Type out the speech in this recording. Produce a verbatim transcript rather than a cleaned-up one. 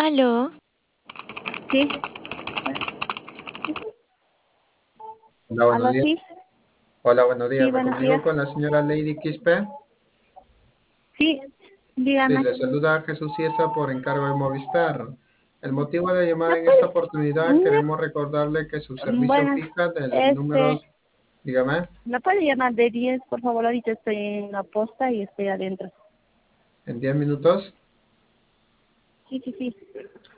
Aló, Sí, Hola, buenos algo días. así. Hola, buenos días. Sí, Me buenos comunico días. con la señora Lady Quispe. Sí, Sí, dígame. le saluda a Jesús Ciesa por encargo de Movistar. El motivo de la llamada en esta oportunidad, queremos recordarle que su Mm, servicio Bueno, fija del número, este, dígame, ¿me puede llamar de diez, por favor? Ahorita estoy en la posta y estoy adentro. en diez minutos. Sí, sí, sí.